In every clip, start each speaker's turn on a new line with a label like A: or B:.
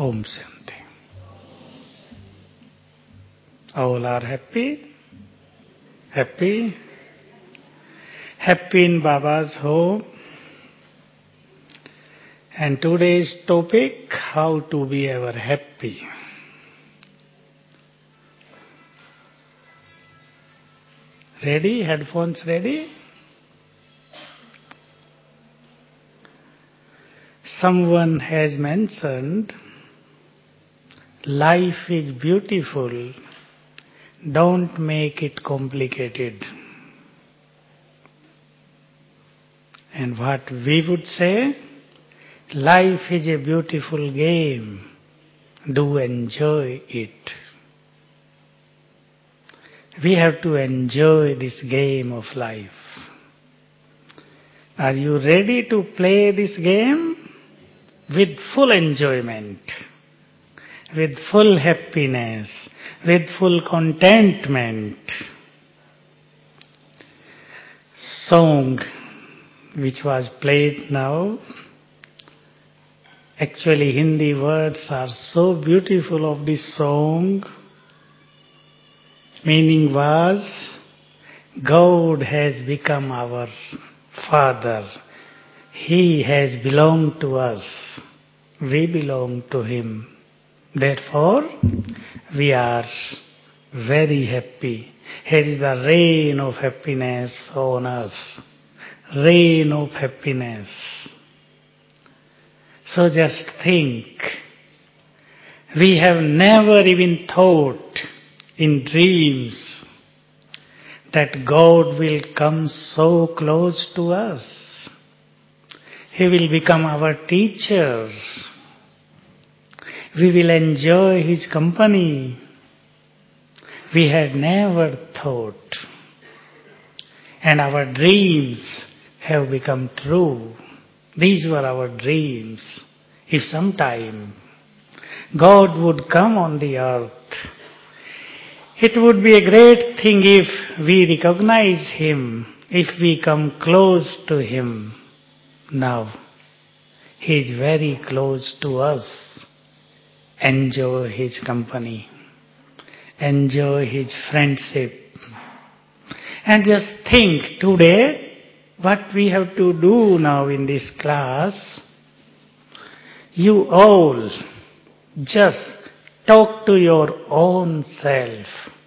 A: Om Shanti. All are happy? Happy? Happy in Baba's home. And today's topic, how to be ever happy. Ready? Headphones ready? Someone has mentioned, life is beautiful, don't make it complicated. And what we would say, life is a beautiful game, do enjoy it. We have to enjoy this game of life. Are you ready to play this game? With full enjoyment, with full happiness, with full contentment. Song which was played now, actually Hindi words are so beautiful of this song. Meaning was, God has become our Father. He has belonged to us. We belong to Him. Therefore, we are very happy. Here is the rain of happiness on us. Rain of happiness. So just think, we have never even thought in dreams that God will come so close to us. He will become our teacher. We will enjoy His company. We had never thought. And our dreams have become true. These were our dreams. If sometime God would come on the earth, it would be a great thing if we recognize Him, if we come close to Him. Now, He is very close to us. Enjoy His company. Enjoy His friendship. And just think today, what we have to do now in this class, you all just talk to your own self.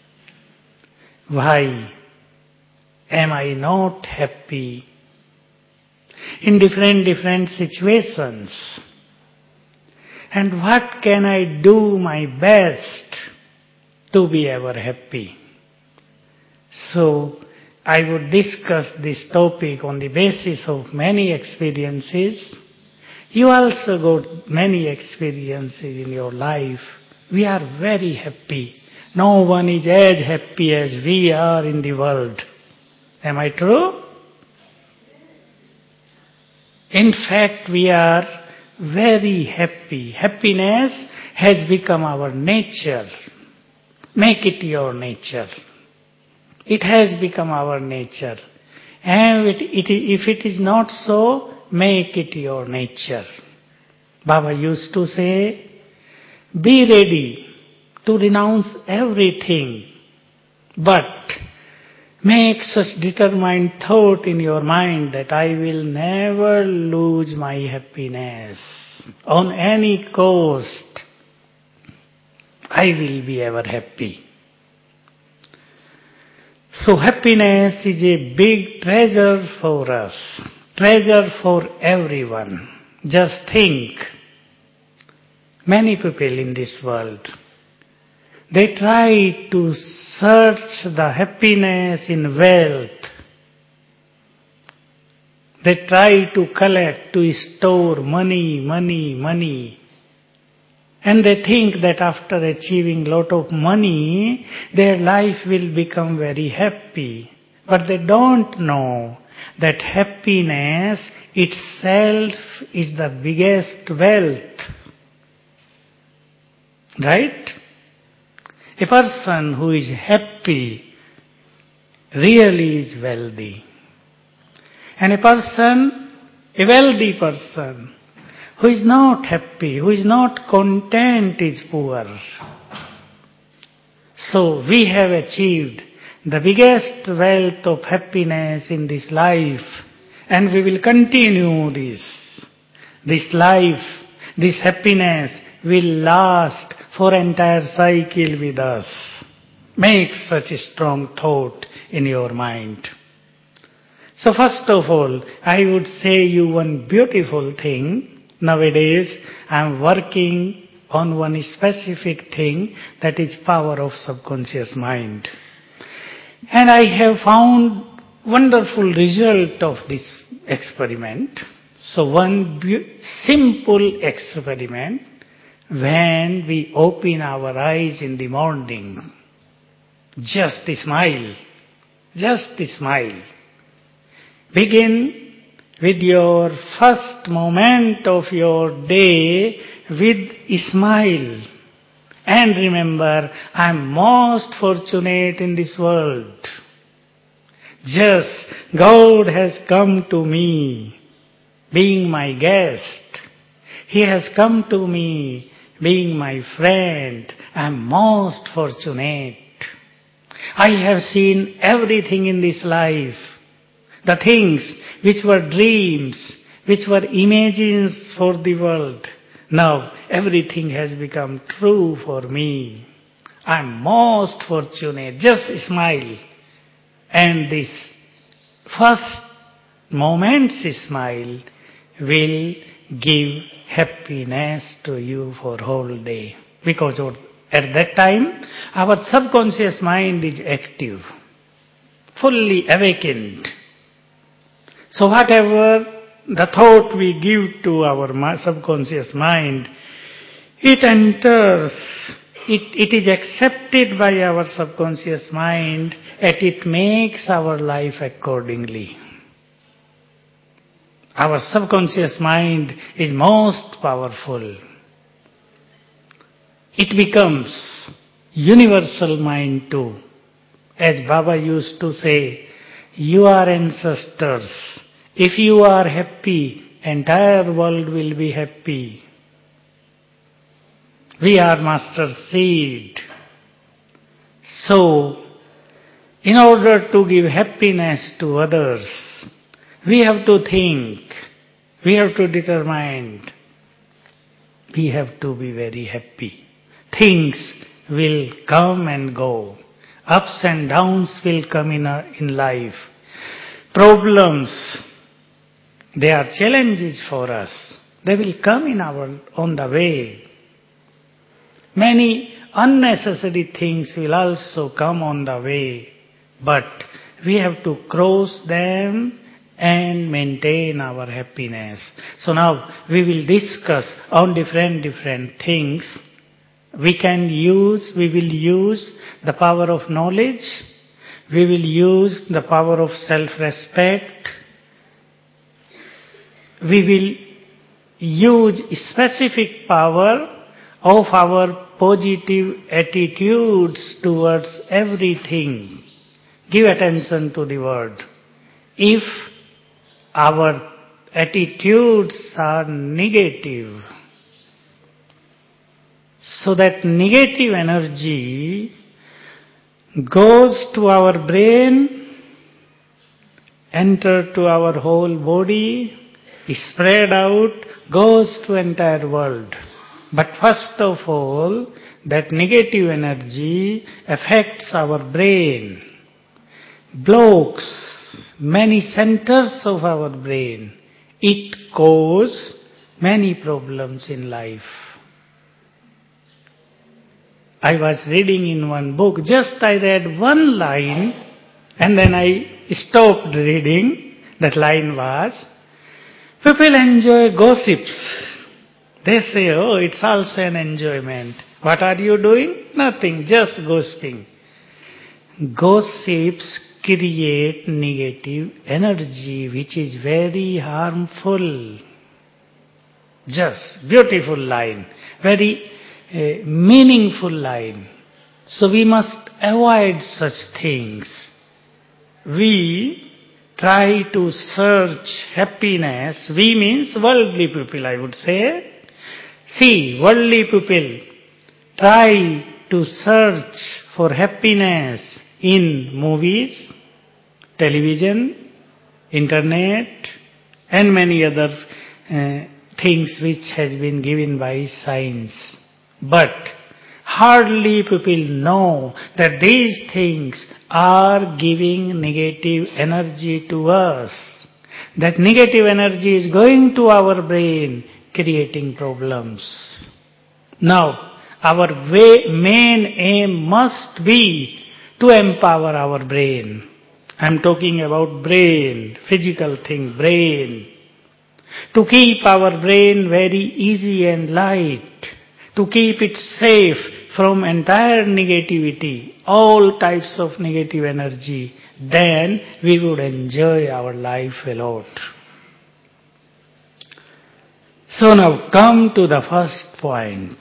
A: Why am I not happy? In different situations. And what can I do my best to be ever happy? So, I would discuss this topic on the basis of many experiences. You also got many experiences in your life. We are very happy. No one is as happy as we are in the world. Am I true? In fact, we are very happy. Happiness has become our nature. Make it your nature. It has become our nature. And if it is not so, make it your nature. Baba used to say, be ready to renounce everything, but make such determined thought in your mind that I will never lose my happiness. On any cost, I will be ever happy. So happiness is a big treasure for us. Treasure for everyone. Just think, many people in this world, they try to search the happiness in wealth. They try to collect, to store money. And they think that after achieving lot of money, their life will become very happy. But they don't know that happiness itself is the biggest wealth. Right? A person who is happy really is wealthy. And a wealthy person Who is not happy, who is not content is poor. So we have achieved the biggest wealth of happiness in this life, and we will continue this. This life, this happiness will last for entire cycle with us. Make such a strong thought in your mind. So first of all, I would say you one beautiful thing. Nowadays, I am working on one specific thing, that is power of subconscious mind. And I have found wonderful result of this experiment. So one simple experiment, when we open our eyes in the morning, just smile, just smile. Begin with your first moment of your day with a smile. And remember, I am most fortunate in this world. Just God has come to me, being my guest. He has come to me, being my friend. I am most fortunate. I have seen everything in this life. The things which were dreams, which were images for the world. Now everything has become true for me. I am most fortunate. Just smile. And this first moment's smile will give happiness to you for whole day. Because at that time, our subconscious mind is active, fully awakened. So whatever the thought we give to our subconscious mind, it enters, it is accepted by our subconscious mind, and it makes our life accordingly. Our subconscious mind is most powerful. It becomes universal mind too. As Baba used to say, you are ancestors. If you are happy, entire world will be happy. We are master seed. So, in order to give happiness to others, we have to think, we have to determine, we have to be very happy. Things will come and go. Ups and downs will come in life. Problems, they are challenges for us. They will come on the way. Many unnecessary things will also come on the way. But we have to cross them and maintain our happiness. So now we will discuss on different things. We will use the power of knowledge. We will use the power of self-respect. We will use specific power of our positive attitudes towards everything. Give attention to the word. If our attitudes are negative, so that negative energy goes to our brain, enter to our whole body, spread out, goes to entire world. But first of all, that negative energy affects our brain, blocks many centers of our brain. It causes many problems in life. I was reading in one book, just I read one line and then I stopped reading. That line was, people enjoy gossips. They say, oh, it's also an enjoyment. What are you doing? Nothing, just gossiping. Gossips create negative energy which is very harmful. Just beautiful line, very meaningful line. So we must avoid such things. We try to search happiness, we means worldly people, I would say. See, worldly people try to search for happiness in movies, television, internet, and many other things which has been given by science. But hardly people know that these things are giving negative energy to us. That negative energy is going to our brain, creating problems. Now, our main aim must be to empower our brain. I am talking about brain, physical thing, brain. To keep our brain very easy and light. To keep it safe from entire negativity, all types of negative energy. Then we would enjoy our life a lot. So now come to the first point.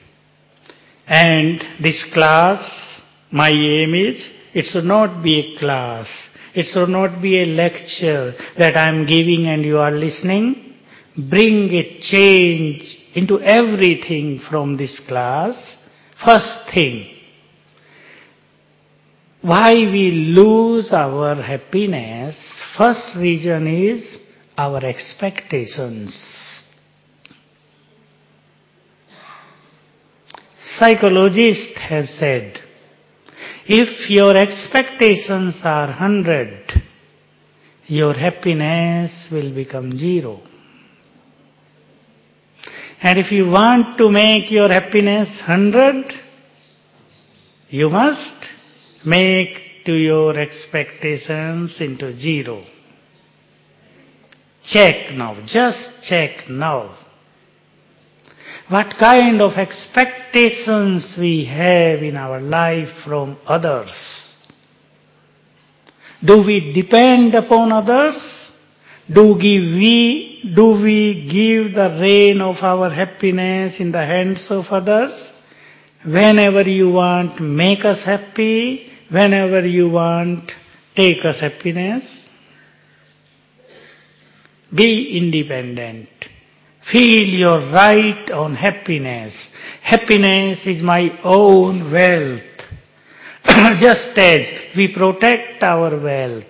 A: And this class, my aim is, it should not be a class. It should not be a lecture that I am giving and you are listening. Bring a change into everything from this class. First thing, why we lose our happiness? First reason is our expectations. Psychologists have said, if your expectations are 100, your happiness will become 0. And if you want to make your happiness 100, you must make to your expectations into 0. Check now, just check now. What kind of expectations we have in our life from others? Do we depend upon others? Do we give the reign of our happiness in the hands of others? Whenever you want, make us happy. Whenever you want, take us happiness. Be independent. Feel your right on happiness. Happiness is my own wealth. Just as we protect our wealth,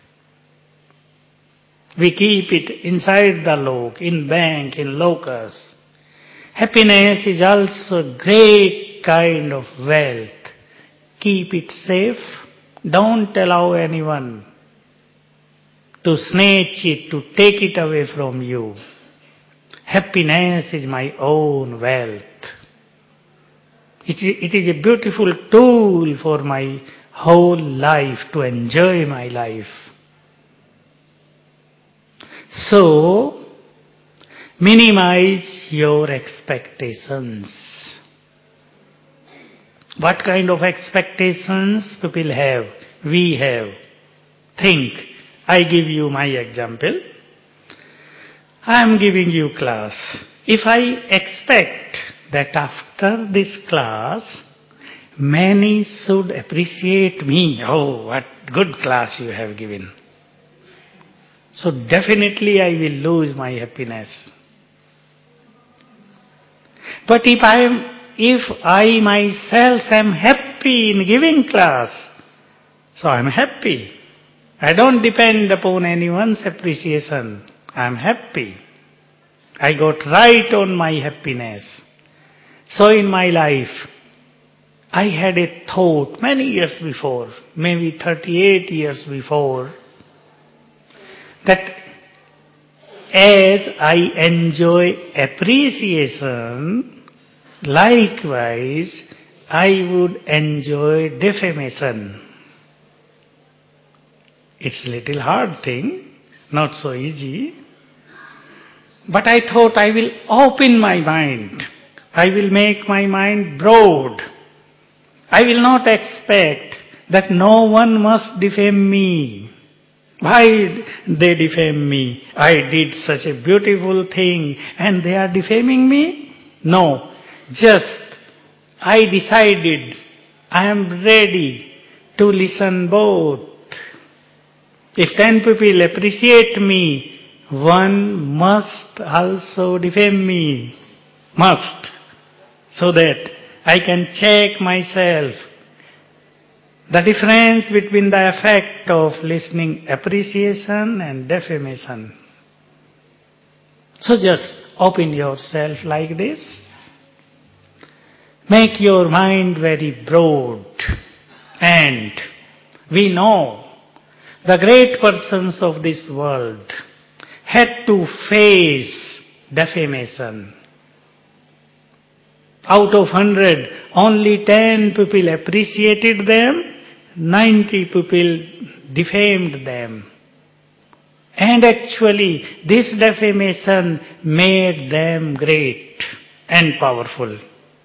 A: we keep it inside the lock, in bank, in locus. Happiness is also a great kind of wealth. Keep it safe. Don't allow anyone to snatch it, to take it away from you. Happiness is my own wealth. It is a beautiful tool for my whole life, to enjoy my life. So, minimize your expectations. What kind of expectations people have? We have. Think. I give you my example. I am giving you class. If I expect that after this class, many should appreciate me. Oh, what good class you have given. So definitely I will lose my happiness. But if I myself am happy in giving class, so I am happy. I don't depend upon anyone's appreciation. I am happy. I got right on my happiness. So in my life, I had a thought many years before, maybe 38 years before, that as I enjoy appreciation, likewise I would enjoy defamation. It's a little hard thing, not so easy. But I thought I will open my mind. I will make my mind broad. I will not expect that no one must defame me. Why they defame me? I did such a beautiful thing and they are defaming me? No. Just I decided I am ready to listen both. If 10 people appreciate me, one must also defame me. Must. So that I can check myself. The difference between the effect of listening appreciation and defamation. So just open yourself like this. Make your mind very broad. And we know the great persons of this world had to face defamation. Out of 100, only 10 people appreciated them, 90 people defamed them. And actually, this defamation made them great and powerful.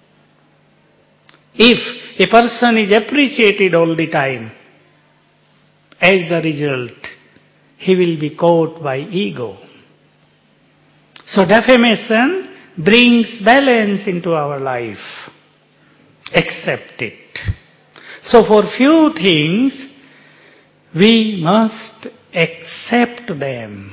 A: If a person is appreciated all the time, as the result, he will be caught by ego. So defamation brings balance into our life. Accept it. So for few things, we must accept them.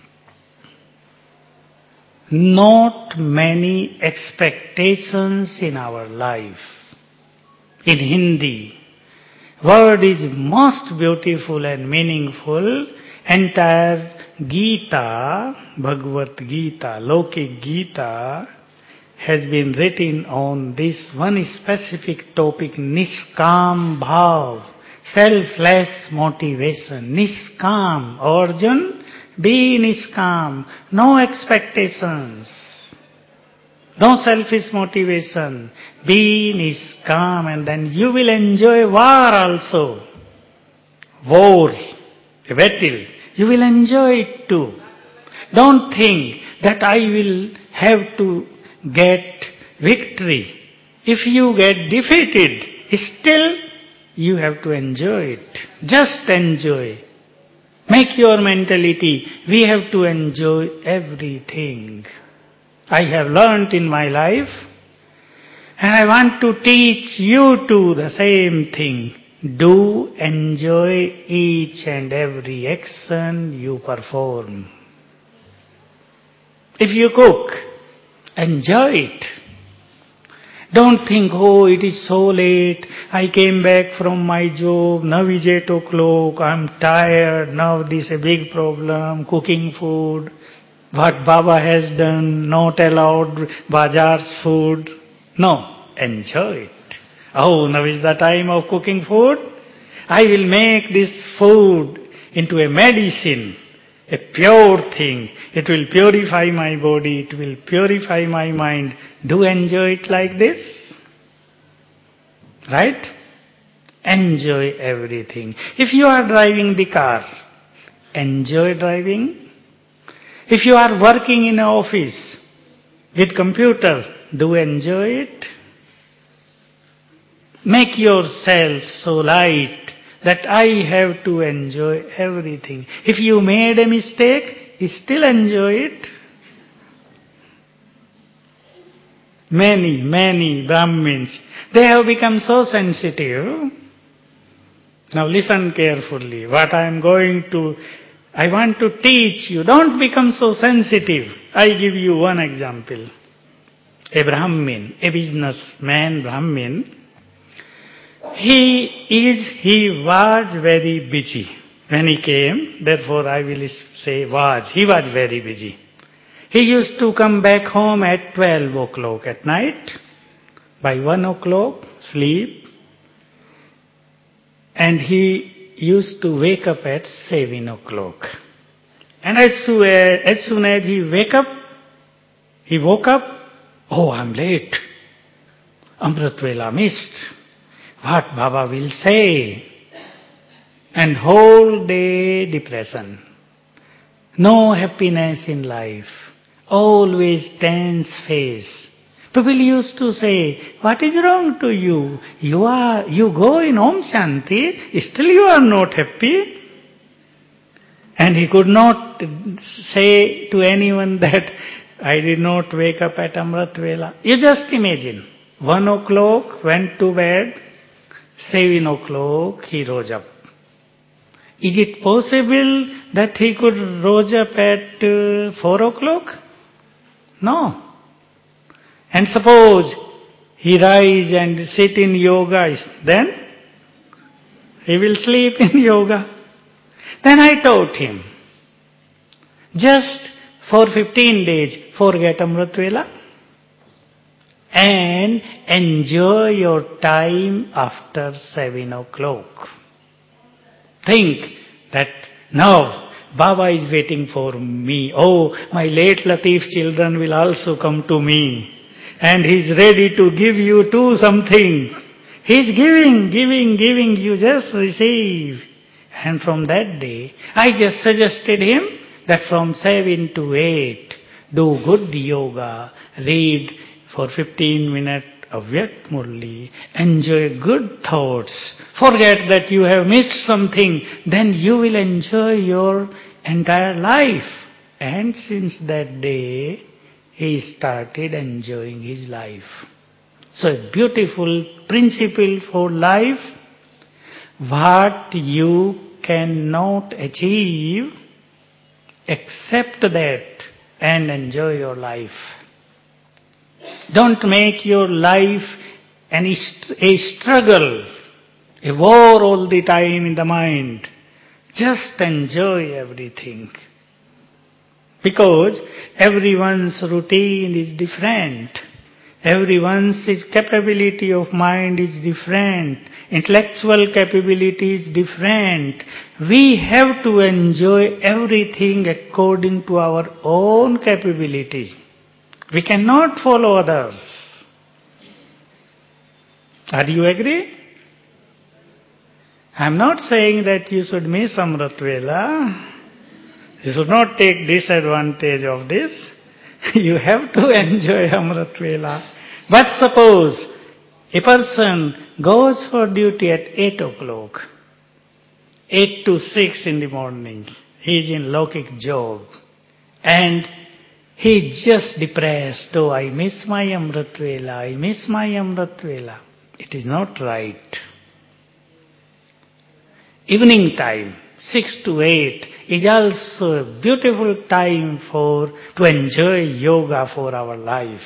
A: Not many expectations in our life. In Hindi, word is most beautiful and meaningful. Entire Gita, Bhagavad Gita, Lokik Gita, has been written on this one specific topic, Niskam Bhav, selfless motivation. Niskam, Arjun, be niskam, no expectations, no selfish motivation, be niskam, and then you will enjoy war also. War, a battle, you will enjoy it too. Don't think that I will have to get victory. If you get defeated, still you have to enjoy it. Just enjoy. Make your mentality, we have to enjoy everything. I have learnt in my life, and I want to teach you too the same thing. Do enjoy each and every action you perform. If you cook, enjoy it. Don't think, oh, it is so late, I came back from my job, now is 8 o'clock, I'm tired, now this is a big problem, cooking food, what Baba has done, not allowed Bajar's food. No, enjoy it. Oh, now is the time of cooking food. I will make this food into a medicine, a pure thing. It will purify my body, it will purify my mind. Do enjoy it like this. Right? Enjoy everything. If you are driving the car, enjoy driving. If you are working in an office with computer, do enjoy it. Make yourself so light that I have to enjoy everything. If you made a mistake, still enjoy it. Many Brahmins, they have become so sensitive. Now listen carefully. What I want to teach you. Don't become so sensitive. I give you one example. A Brahmin, a businessman Brahmin, he was very busy when he came. Therefore I will say was. He was very busy. He used to come back home at 12 o'clock at night. By 1 o'clock, sleep. And he used to wake up at 7 o'clock. And as soon as he woke up, oh, I'm late. Amrit Vela missed. What Baba will say? And whole day depression. No happiness in life. Always tense face. People used to say, what is wrong to you? You go in Om Shanti, still you are not happy. And he could not say to anyone that I did not wake up at Amrit Vela. You just imagine. 1 o'clock, went to bed. 7 o'clock, he rose up. Is it possible that he could rose up at 4 o'clock? No. And suppose he rise and sit in yoga, then he will sleep in yoga. Then I taught him, just for 15 days, forget Amrit Vela and enjoy your time after 7 o'clock. Think that now Baba is waiting for me. Oh, my late Latif children will also come to me. And he's ready to give you too something. He's giving, you just receive. And from that day, I just suggested him that from 7 to 8, do good yoga, read for 15 minutes Avyakt Murli, enjoy good thoughts, forget that you have missed something, then you will enjoy your entire life. And since that day, he started enjoying his life. So a beautiful principle for life. What you cannot achieve, accept that and enjoy your life. Don't make your life a struggle, a war all the time in the mind. Just enjoy everything. Because everyone's routine is different. Everyone's capability of mind is different. Intellectual capability is different. We have to enjoy everything according to our own capability. We cannot follow others. Are you agree? I am not saying that you should miss Amrit Vela. You should not take disadvantage of this. You have to enjoy Amrit Vela. But suppose a person goes for duty at 8 o'clock, 8 to 6 in the morning. He is in Lokik job. And he is just depressed. Oh, I miss my Amrit Vela. I miss my Amrit Vela. It is not right. Evening time, 6 to 8, is also a beautiful time to enjoy yoga for our life.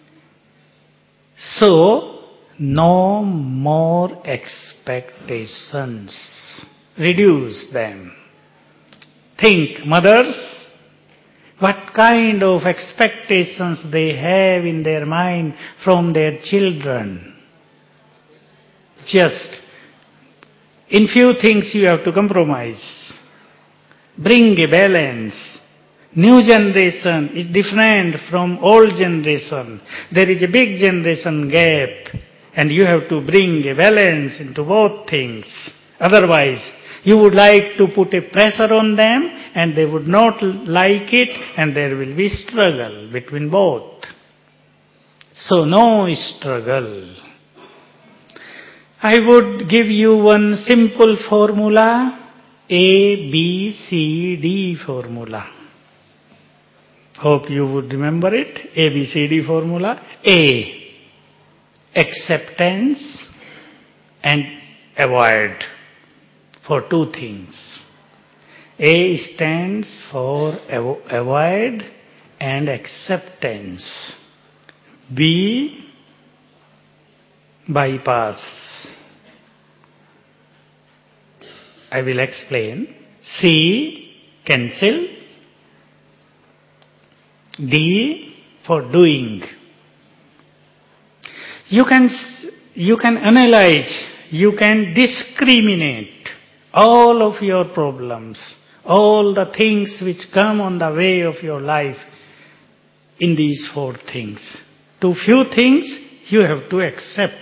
A: So, no more expectations. Reduce them. Think, mothers, what kind of expectations they have in their mind from their children. Just, in few things you have to compromise. Bring a balance. New generation is different from old generation. There is a big generation gap, and you have to bring a balance into both things. Otherwise, you would like to put a pressure on them, and they would not like it, and there will be struggle between both. So no struggle. I would give you one simple formula, A, B, C, D formula. Hope you would remember it. A, B, C, D formula. A, acceptance and avoid for two things. A stands for avoid and acceptance. B, bypass. I will explain. C, cancel. D, for doing. You can analyze, you can discriminate all of your problems, all the things which come on the way of your life in these four things. Too few things you have to accept.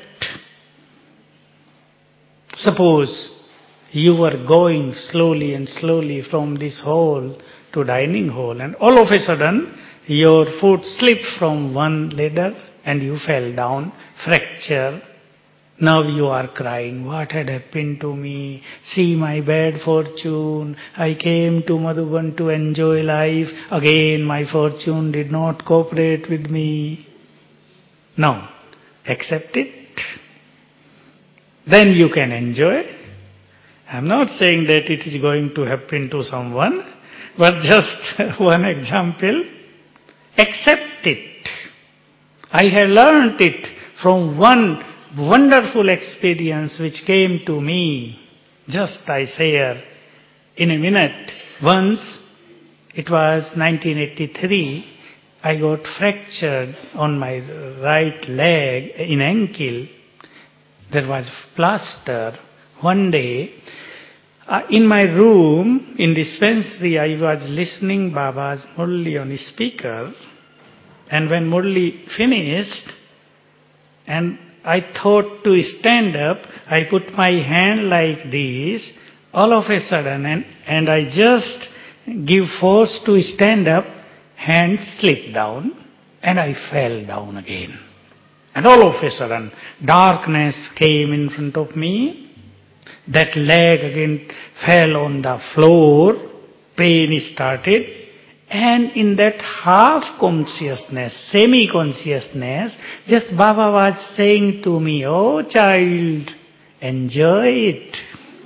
A: Suppose you were going slowly and slowly from this hall to dining hall, and all of a sudden your foot slipped from one ladder and you fell down, fracture. Now you are crying, what had happened to me? See my bad fortune. I came to Madhuban to enjoy life. Again my fortune did not cooperate with me. No, accept it. Then you can enjoy. I'm not saying that it is going to happen to someone, but just one example. Accept it. I have learnt it from one wonderful experience which came to me. Just I share in a minute. Once, it was 1983, I got fractured on my right leg, in ankle. There was plaster. One day, in my room, in dispensary, I was listening Baba's Murli on speaker. And when Murli finished, and I thought to stand up, I put my hand like this, all of a sudden, and I just give force to stand up, hand slipped down, and I fell down again. And all of a sudden, darkness came in front of me. That leg again fell on the floor, pain started, and in that half consciousness, semi-consciousness, just Baba was saying to me, "Oh child, enjoy it."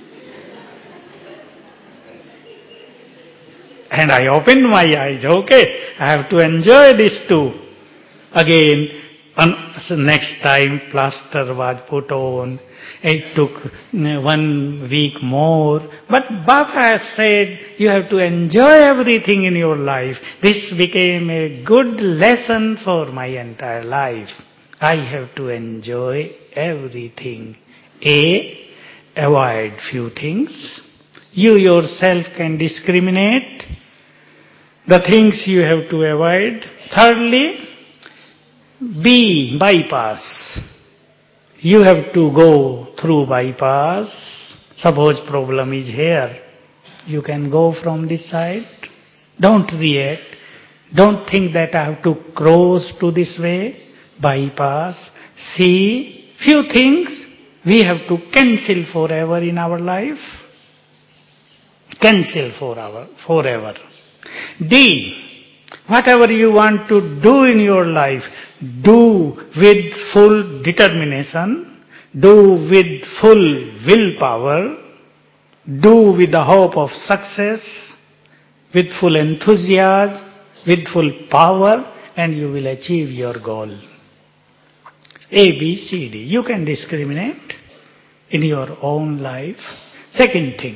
A: And I opened my eyes, okay, I have to enjoy this too. Again, next time plaster was put on. It took 1 week more. But Baba has said, you have to enjoy everything in your life. This became a good lesson for my entire life. I have to enjoy everything. Avoid few things. You yourself can discriminate the things you have to avoid. Thirdly, bypass. You have to go through bypass. Suppose problem is here. You can go from this side. Don't react. Don't think that I have to cross to this way. Bypass. See, few things we have to cancel forever in our life. Cancel forever. Whatever you want to do in your life, do with full determination, do with full willpower, do with the hope of success, with full enthusiasm, with full power, and you will achieve your goal. A, B, C, D. You can discriminate in your own life. Second thing,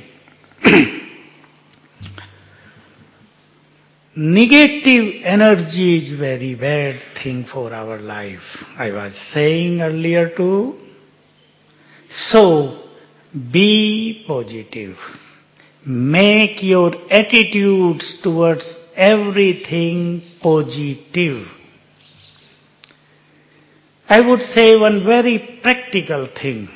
A: negative energy is very bad thing for our life. I was saying earlier too. So, be positive. Make your attitudes towards everything positive. I would say one very practical thing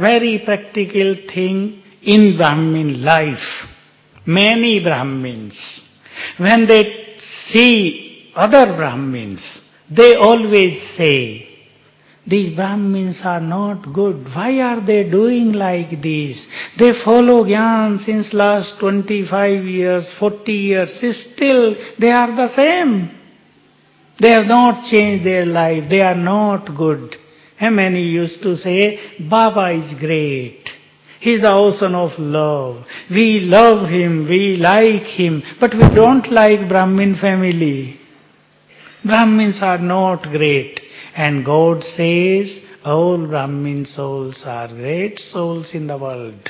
A: in Brahmin life. Many Brahmins, when they see other Brahmins, they always say, these Brahmins are not good. Why are they doing like this? They follow Gyan since last 25 years, 40 years. Still, they are the same. They have not changed their life. They are not good. And many used to say, Baba is great. He is the ocean of love. We love him, we like him, but we don't like Brahmin family. Brahmins are not great. And God says, all Brahmin souls are great souls in the world.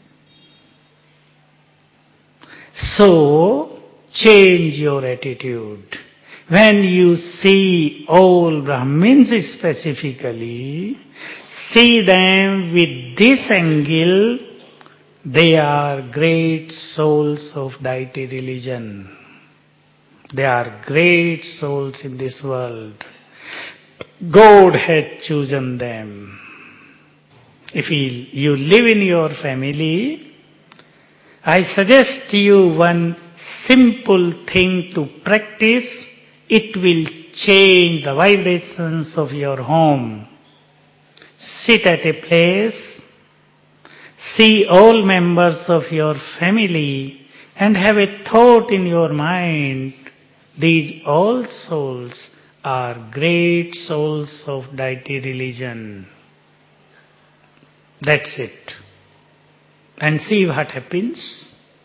A: So, change your attitude. When you see all Brahmins specifically, see them with this angle, they are great souls of deity religion. They are great souls in this world. God had chosen them. If you live in your family, I suggest you one simple thing to practice. It will change the vibrations of your home. Sit at a place, see all members of your family, and have a thought in your mind. These all souls are great souls of deity religion. That's it. and see what happens.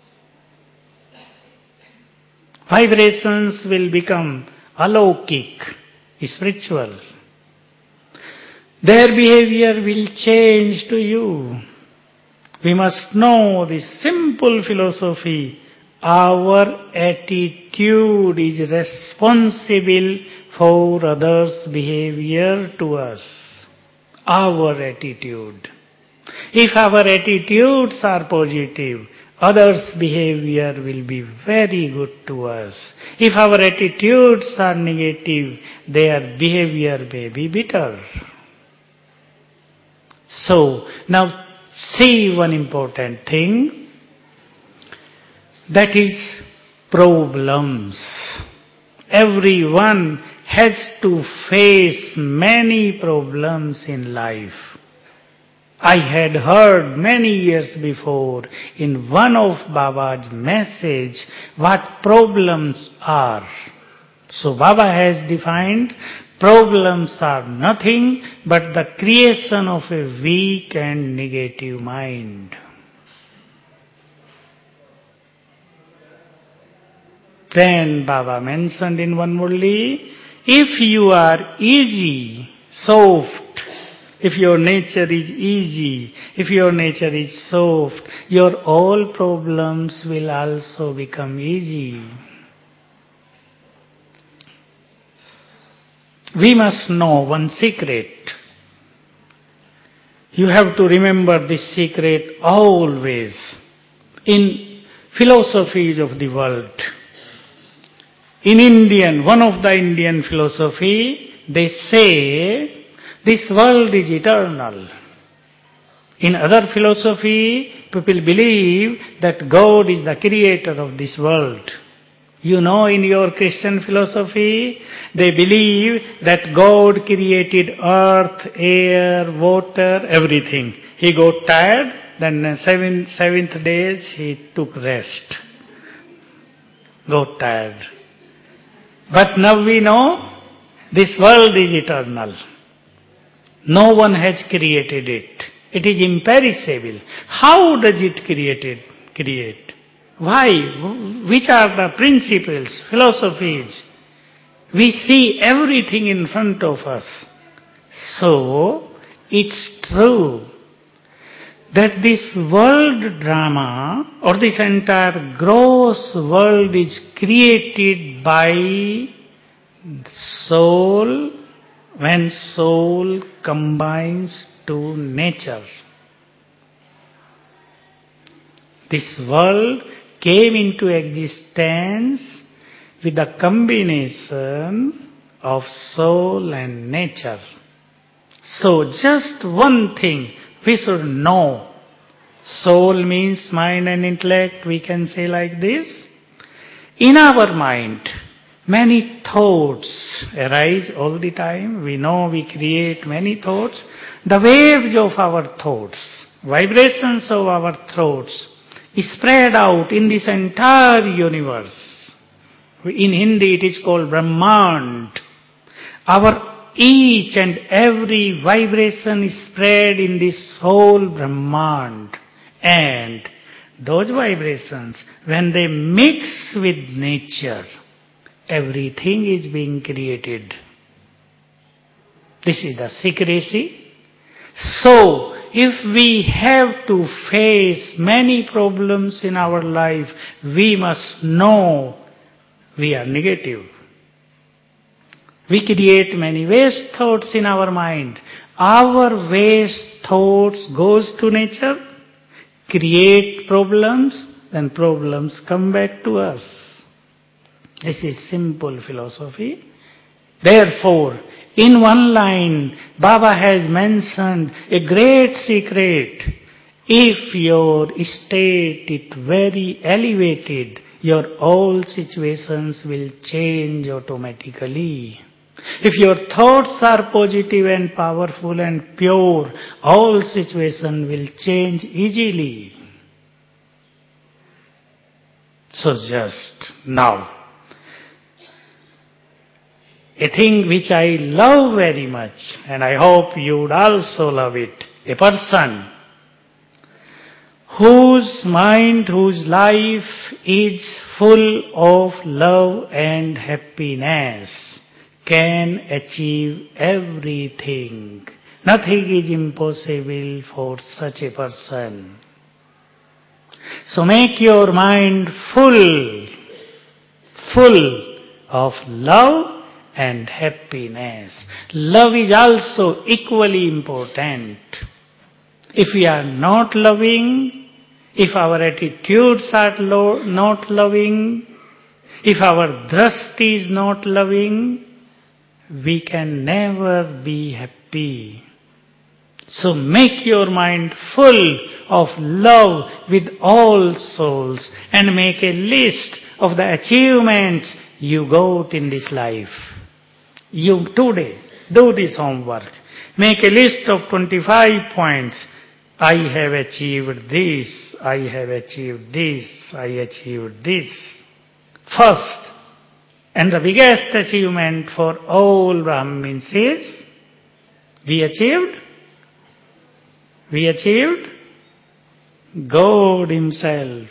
A: Vibrations will become alokik, spiritual. Their behavior will change to you. We must know this simple philosophy. Our attitude is responsible for others' behavior to us. Our attitude. If our attitudes are positive, others' behavior will be very good to us. If our attitudes are negative, their behavior may be bitter. So, now see one important thing, that is problems. Everyone has to face many problems in life. I had heard many years before in one of Baba's message what problems are. So Baba has defined problems are nothing but the creation of a weak and negative mind. Then Baba mentioned in one murli, if you are easy, soft, if your nature is easy, if your nature is soft, your all problems will also become easy. We must know one secret. You have to remember this secret always. In philosophies of the world, in one of the Indian philosophy, they say this world is eternal. In other philosophy, people believe that God is the creator of this world. You know, in your Christian philosophy, they believe that God created earth, air, water, everything. He got tired, then seventh days he took rest. Got tired. But now we know this world is eternal. No one has created it. It is imperishable. How does it create? Why? Which are the principles, philosophies? We see everything in front of us. So, it's true that this world drama or this entire gross world is created by soul when soul combines to nature. This world came into existence with the combination of soul and nature. So just one thing we should know. Soul means mind and intellect, we can say like this. In our mind, many thoughts arise all the time. We know we create many thoughts. The waves of our thoughts, vibrations of our thoughts, spread out in this entire universe. In Hindi it is called Brahmand. Our each and every vibration is spread in this whole Brahmand. And those vibrations, when they mix with nature, everything is being created. This is the secrecy. So, if we have to face many problems in our life, we must know we are negative. We create many waste thoughts in our mind. Our waste thoughts goes to nature, create problems, then problems come back to us. This is simple philosophy. Therefore, in one line, Baba has mentioned a great secret. If your state is very elevated, your all situations will change automatically. If your thoughts are positive and powerful and pure, all situations will change easily. So just now, a thing which I love very much, and I hope you would also love it. A person whose mind, whose life is full of love and happiness, can achieve everything. Nothing is impossible for such a person. So make your mind full of love and happiness. Love is also equally important. If we are not loving, if our attitudes are not loving, if our drashti is not loving, we can never be happy. So make your mind full of love with all souls and make a list of the achievements you got in this life. You today do this homework. Make a list of 25 points. I have achieved this, I have achieved this, I achieved this. First, and the biggest achievement for all Brahmins is, we achieved God Himself.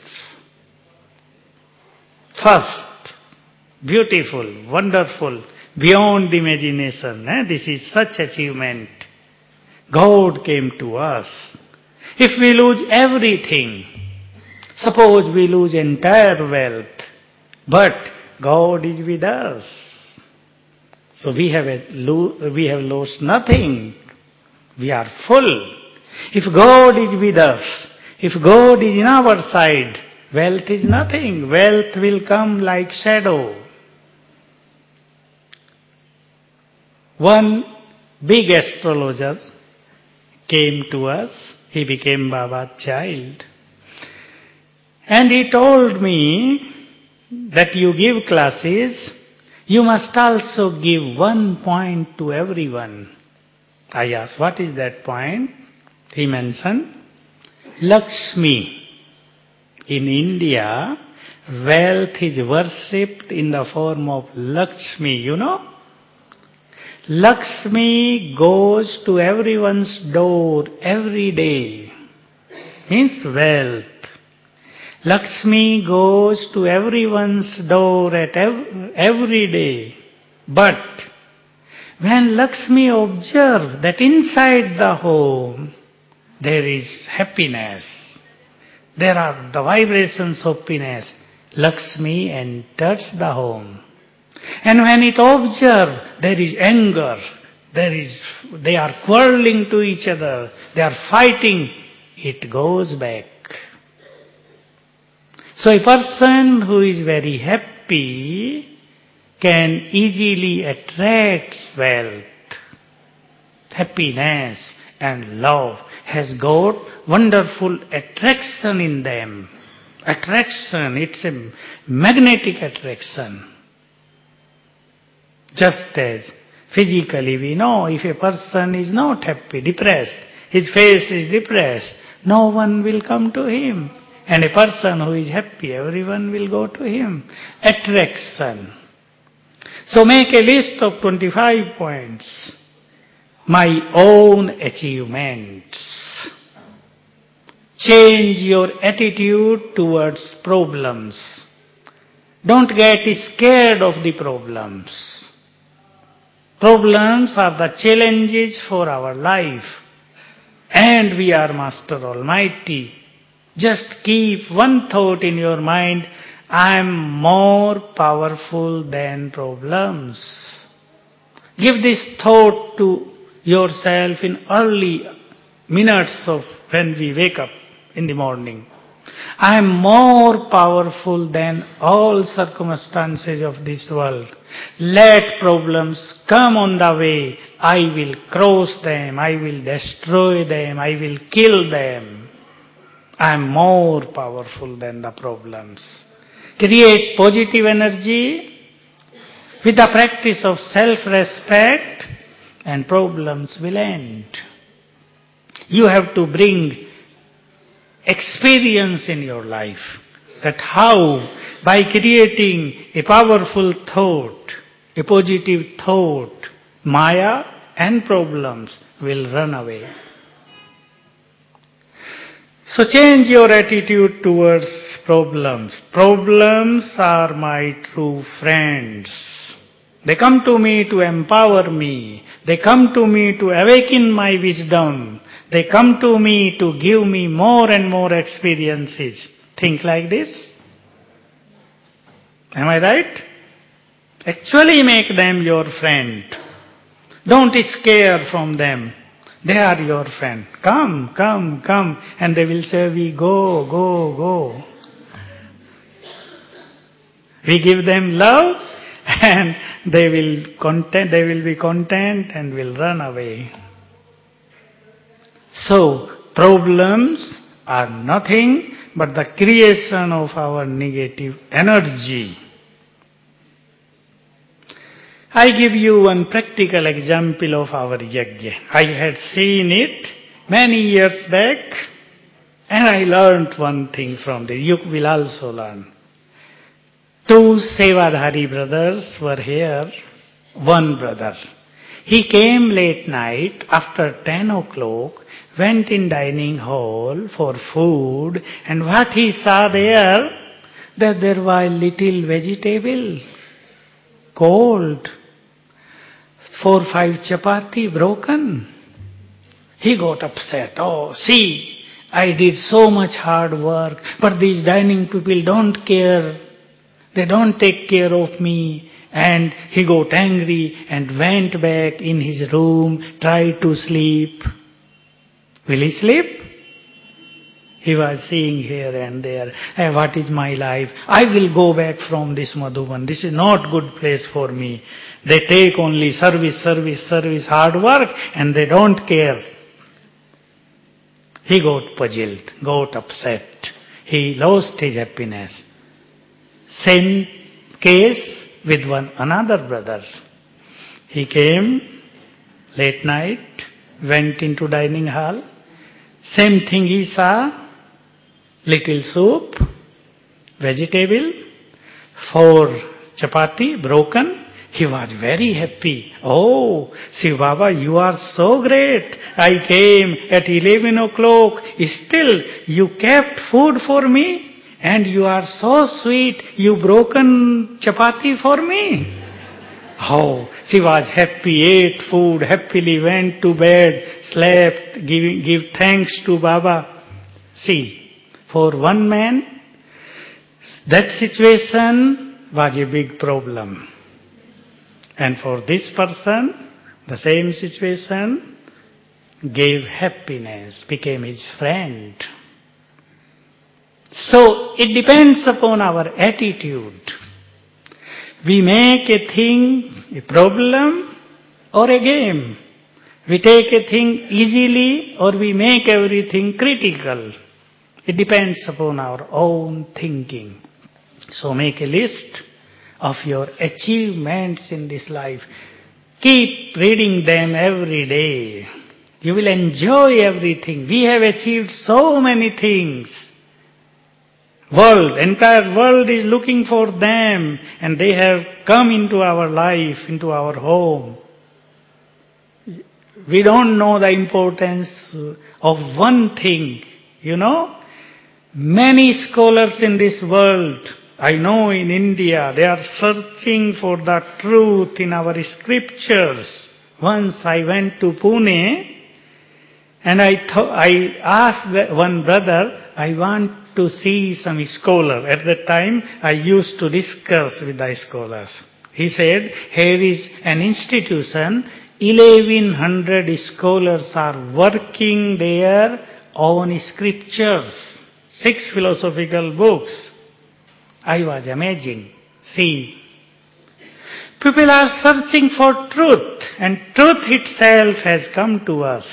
A: First, beautiful, wonderful, beyond imagination. This is such achievement. God came to us. If we lose everything, suppose we lose entire wealth, but God is with us. So we have lost nothing. We are full. If God is with us, if God is in our side, wealth is nothing. Wealth will come like shadow. One big astrologer came to us. He became Baba's child. And he told me that you give classes, you must also give 1 point to everyone. I asked, what is that point? He mentioned, Lakshmi. In India, wealth is worshipped in the form of Lakshmi, you know. Lakshmi goes to everyone's door every day. Means wealth. Lakshmi goes to everyone's door at every day. But when Lakshmi observes that inside the home there is happiness, there are the vibrations of happiness, Lakshmi enters the home. And when it observes there is anger, they are quarreling to each other, they are fighting, it goes back. So a person who is very happy can easily attract wealth. Happiness and love has got wonderful attraction in them. Attraction, it's a magnetic attraction. Just as physically we know if a person is not happy, depressed, his face is depressed, no one will come to him. And a person who is happy, everyone will go to him. Attraction. So make a list of 25 points. My own achievements. Change your attitude towards problems. Don't get scared of the problems. Problems are the challenges for our life. And we are Master Almighty. Just keep one thought in your mind, I am more powerful than problems. Give this thought to yourself in early minutes of when we wake up in the morning. I am more powerful than all circumstances of this world. Let problems come on the way. I will cross them. I will destroy them. I will kill them. I am more powerful than the problems. Create positive energy with the practice of self-respect and problems will end. You have to bring experience in your life that how by creating a powerful thought, a positive thought, Maya and problems will run away. So change your attitude towards problems. Problems are my true friends. They come to me to empower me. They come to me to awaken my wisdom. They come to me to give me more and more experiences. Think like this. Am I right? Actually make them your friend. Don't scare from them. They are your friend. Come, come, come. And they will say, we go, go, go. We give them love and they will be content and will run away. So, problems are nothing but the creation of our negative energy. I give you one practical example of our yajna. I had seen it many years back and I learned one thing from this. You will also learn. Two Sevadhari brothers were here. One brother. He came late night after 10 o'clock, went in dining hall for food, and what he saw there, that there was little vegetable, cold, 4 or 5 chapati broken. He got upset. Oh, see, I did so much hard work, but these dining people don't care. They don't take care of me. And he got angry and went back in his room, tried to sleep. Will he sleep? He was seeing here and there, hey, what is my life? I will go back from this Madhuban. This is not good place for me. They take only service, service, service, hard work, and they don't care. He got puzzled, got upset. He lost his happiness. Same case with another brother. He came late night, went into dining hall. Same thing he saw, little soup, vegetable, 4 chapati broken. He was very happy. Oh, Shiv Baba, you are so great. I came at 11 o'clock. Still, you kept food for me. And you are so sweet. You broken chapati for me. Oh, she was happy, ate food, happily went to bed, slept, give thanks to Baba. See, for one man, that situation was a big problem. And for this person, the same situation gave happiness, became his friend. So, it depends upon our attitude. We make a thing a problem or a game. We take a thing easily or we make everything critical. It depends upon our own thinking. So make a list of your achievements in this life. Keep reading them every day. You will enjoy everything. We have achieved so many things. Entire world is looking for them, and they have come into our life, into our home. We don't know the importance of one thing, Many scholars in this world, I know in India, they are searching for the truth in our scriptures. Once I went to Pune, and I asked one brother, I want to see some scholar. At that time, I used to discuss with the scholars. He said, here is an institution, 1100 scholars are working there on scriptures, 6 philosophical books. I was amazing. See, people are searching for truth, and truth itself has come to us.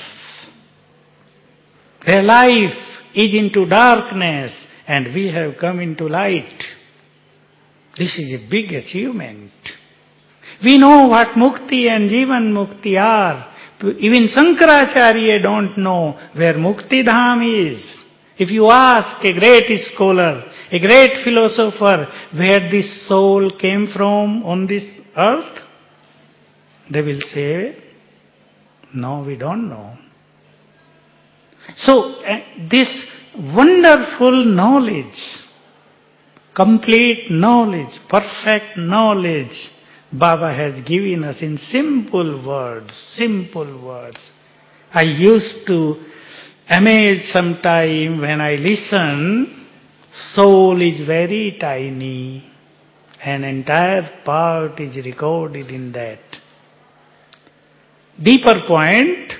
A: Their life is into darkness, and we have come into light. This is a big achievement. We know what Mukti and Jivan Mukti are. Even Shankaracharya don't know where Mukti Dham is. If you ask a great scholar, a great philosopher, where this soul came from on this earth, they will say, no, we don't know. So, this wonderful knowledge, complete knowledge, perfect knowledge Baba has given us in simple words, simple words. I used to amaze sometime when I listen, soul is very tiny, an entire part is recorded in that. Deeper point,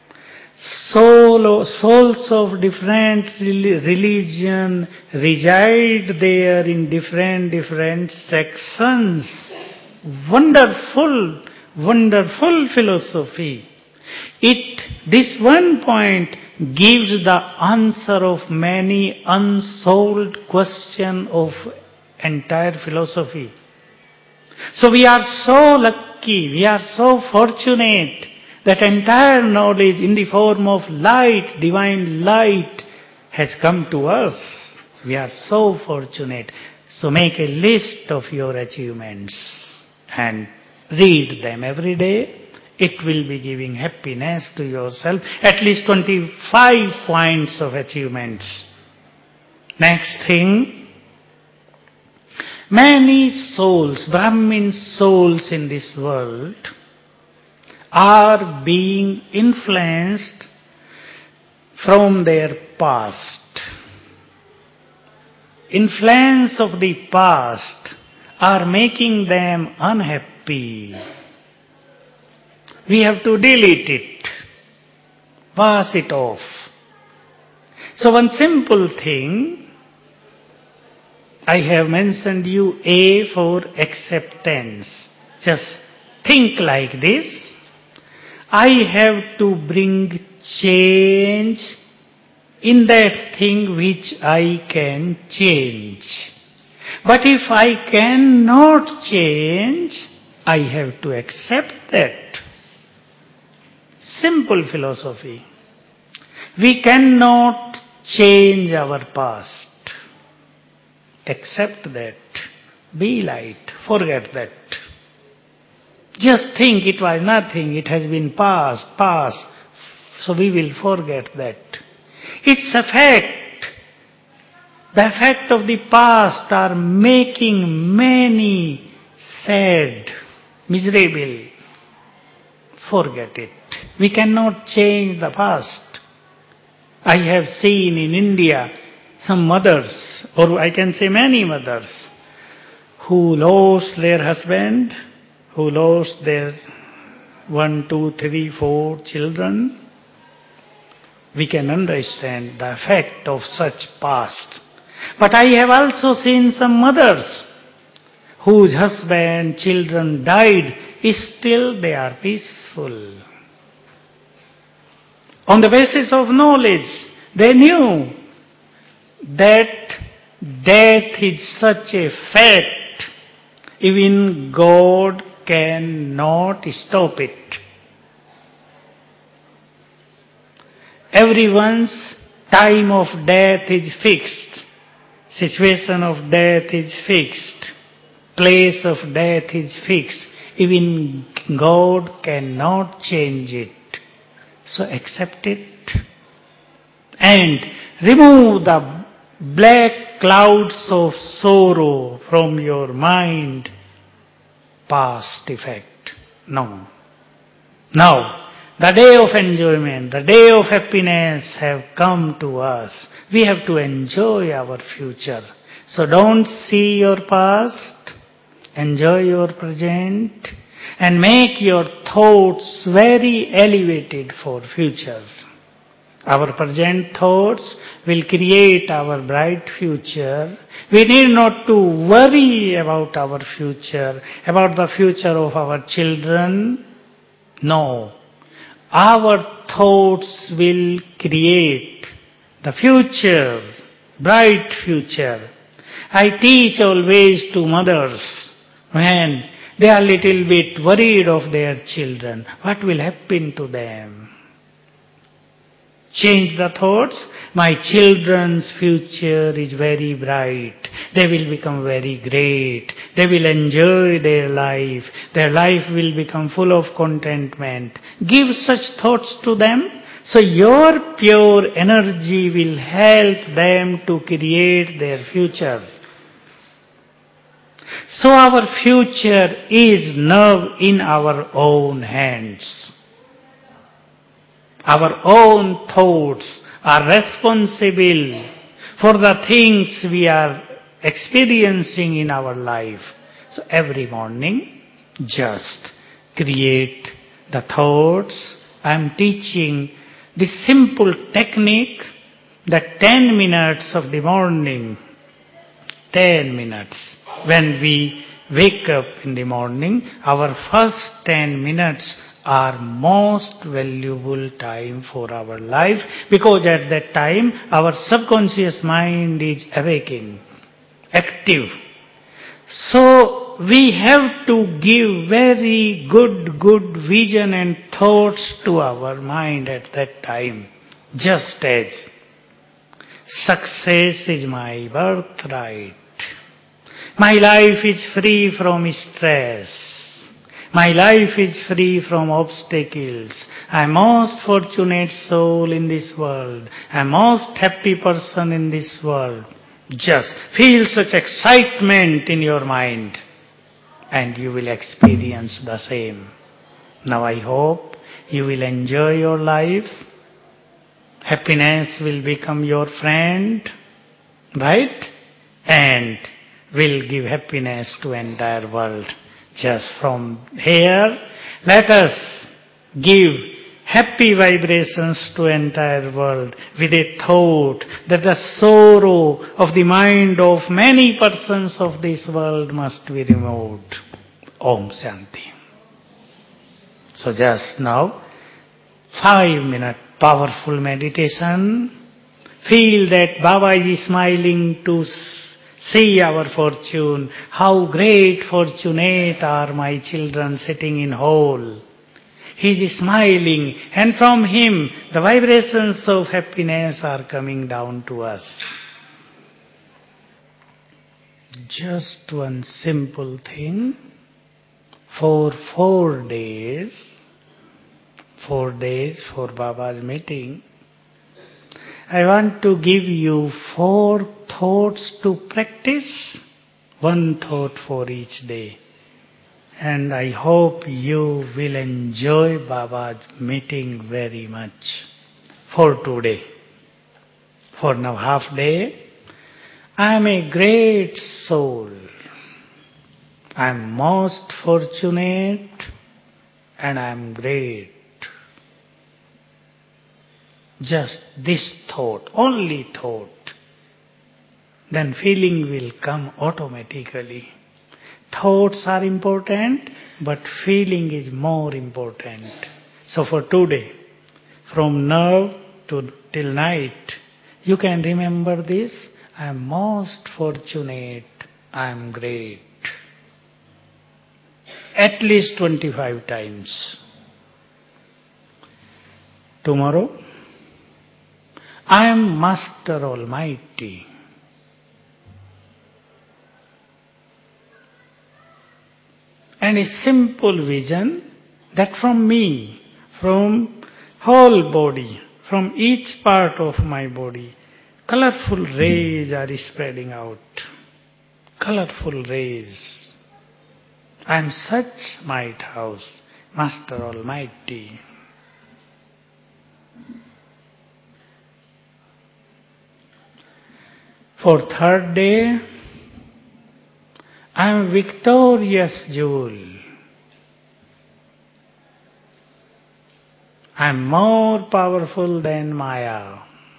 A: souls of different religion reside there in different sections. Wonderful, wonderful philosophy. This one point gives the answer of many unsolved questions of entire philosophy. So we are so lucky, we are so fortunate that entire knowledge in the form of light, divine light, has come to us. We are so fortunate. So make a list of your achievements and read them every day. It will be giving happiness to yourself. At least 25 points of achievements. Next thing, many souls, Brahmin souls in this world, are being influenced from their past. Influence of the past are making them unhappy. We have to delete it, wash it off. So one simple thing, I have mentioned you A for acceptance. Just think like this. I have to bring change in that thing which I can change. But if I cannot change, I have to accept that. Simple philosophy. We cannot change our past. Accept that. Be light. Forget that. Just think it was nothing. It has been past. So we will forget that. It's a fact. The effect of the past are making many sad, miserable. Forget it. We cannot change the past. I have seen in India some mothers, or I can say many mothers, who lost their husband, who lost their 1, 2, 3, 4 children. We can understand the effect of such past. But I have also seen some mothers whose husband, children died, still they are peaceful. On the basis of knowledge, they knew that death is such a fact, even God cannot stop it. Everyone's time of death is fixed. Situation of death is fixed. Place of death is fixed. Even God cannot change it. So accept it. And remove the black clouds of sorrow from your mind. Past effect. No. Now, the day of enjoyment, the day of happiness have come to us. We have to enjoy our future. So don't see your past, enjoy your present, and make your thoughts very elevated for future. Our present thoughts will create our bright future. We need not to worry about our future, about the future of our children. No. Our thoughts will create the future, bright future. I teach always to mothers when they are little bit worried of their children. What will happen to them? Change the thoughts. My children's future is very bright. They will become very great. They will enjoy their life. Their life will become full of contentment. Give such thoughts to them. So your pure energy will help them to create their future. So our future is now in our own hands. Our own thoughts are responsible for the things we are experiencing in our life. So every morning, just create the thoughts. I am teaching this simple technique that 10 minutes of the morning, 10 minutes. When we wake up in the morning, our first 10 minutes are most valuable time for our life, because at that time our subconscious mind is awakened, active. So we have to give very good vision and thoughts to our mind at that time. Just as success is my birthright. My life is free from stress. My life is free from obstacles. I am most fortunate soul in this world. I am most happy person in this world. Just feel such excitement in your mind, and you will experience the same. Now I hope you will enjoy your life. Happiness will become your friend, right? And will give happiness to entire world. Just from here, let us give happy vibrations to entire world with a thought that the sorrow of the mind of many persons of this world must be removed. Om Shanti. So just now, 5-minute powerful meditation. Feel that Baba is smiling to see our fortune. How great fortunate are my children sitting in hall. He is smiling, and from him the vibrations of happiness are coming down to us. Just one simple thing. For 4 days for Baba's meeting, I want to give you 4 thoughts to practice, 1 thought for each day. And I hope you will enjoy Baba's meeting very much. For today, for now half day, I am a great soul. I am most fortunate and I am great. Just this thought, only thought. Then feeling will come automatically. Thoughts are important, but feeling is more important. So for today, from now till night, you can remember this. I am most fortunate, I am great. At least 25 times. Tomorrow, I am Master Almighty. And a simple vision that from me, from whole body, from each part of my body, colorful rays are spreading out. Colorful rays. I am such might house, Master Almighty. For 3rd day, I am victorious jewel. I am more powerful than Maya.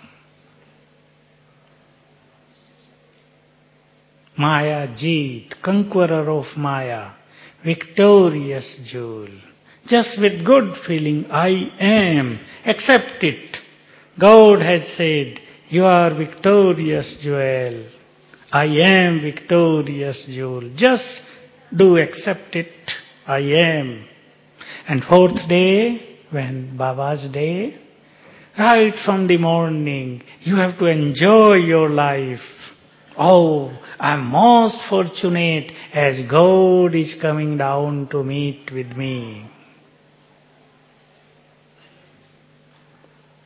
A: Maya Jeet, conqueror of Maya, victorious jewel. Just with good feeling, I am. Accept it. God has said, you are victorious jewel. I am victorious jewel. Just do accept it. I am. And 4th day, when Baba's day, right from the morning, you have to enjoy your life. Oh, I am most fortunate as God is coming down to meet with me.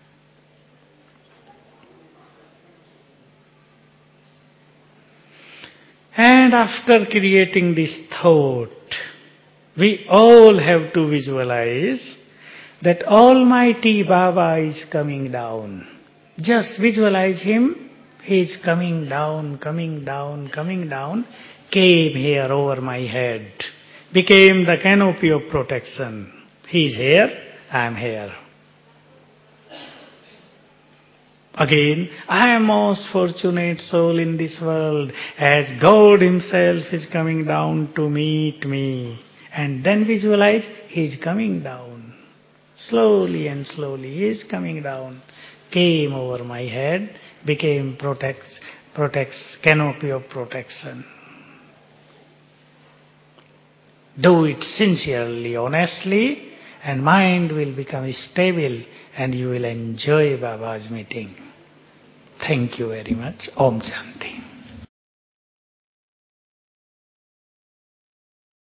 A: And after creating this thought, we all have to visualize that Almighty Baba is coming down. Just visualize Him. He is coming down, coming down, coming down, came here over my head, became the canopy of protection. He is here, I am here. Again, I am most fortunate soul in this world, as God Himself is coming down to meet me. And then visualize, He is coming down. Slowly and slowly, He is coming down. Came over my head, became protects, canopy of protection. Do it sincerely, honestly, and mind will become stable and you will enjoy Baba's meeting. Thank you very much. Om Shanti.